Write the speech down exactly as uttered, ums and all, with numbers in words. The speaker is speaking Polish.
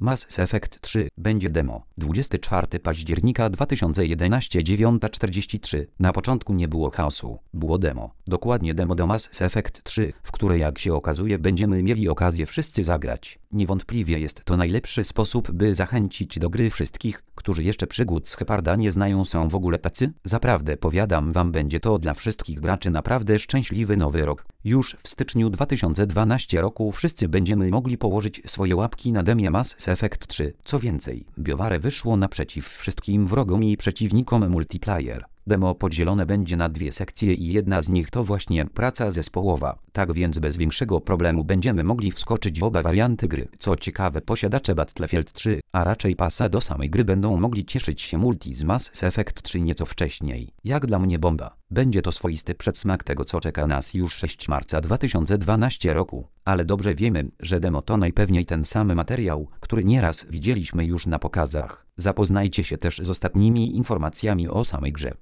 Mass Effect trzy będzie demo. dwudziestego czwartego października dwa tysiące jedenastego dziewiąta czterdzieści trzy. Na początku nie było chaosu. Było demo. Dokładnie demo do Mass Effect trzy, w które jak się okazuje będziemy mieli okazję wszyscy zagrać. Niewątpliwie jest to najlepszy sposób, by zachęcić do gry wszystkich, którzy jeszcze przygód z Sheparda nie znają. Są w ogóle tacy? Zaprawdę powiadam wam, będzie to dla wszystkich graczy naprawdę szczęśliwy nowy rok. Już w styczniu dwa tysiące dwunastego roku wszyscy będziemy mogli położyć swoje łapki na demie Mass Effect trzy. Co więcej, BioWare wyszło naprzeciw wszystkim wrogom i przeciwnikom multiplayer. Demo podzielone będzie na dwie sekcje i jedna z nich to właśnie praca zespołowa. Tak więc bez większego problemu będziemy mogli wskoczyć w oba warianty gry. Co ciekawe, posiadacze Battlefield trzy, a raczej pasa do samej gry będą mogli cieszyć się multi z Mass Effect trzy nieco wcześniej. Jak dla mnie bomba. Będzie to swoisty przedsmak tego, co czeka nas już szóstego marca dwa tysiące dwunastego roku. Ale dobrze wiemy, że demo to najpewniej ten sam materiał, który nieraz widzieliśmy już na pokazach. Zapoznajcie się też z ostatnimi informacjami o samej grze.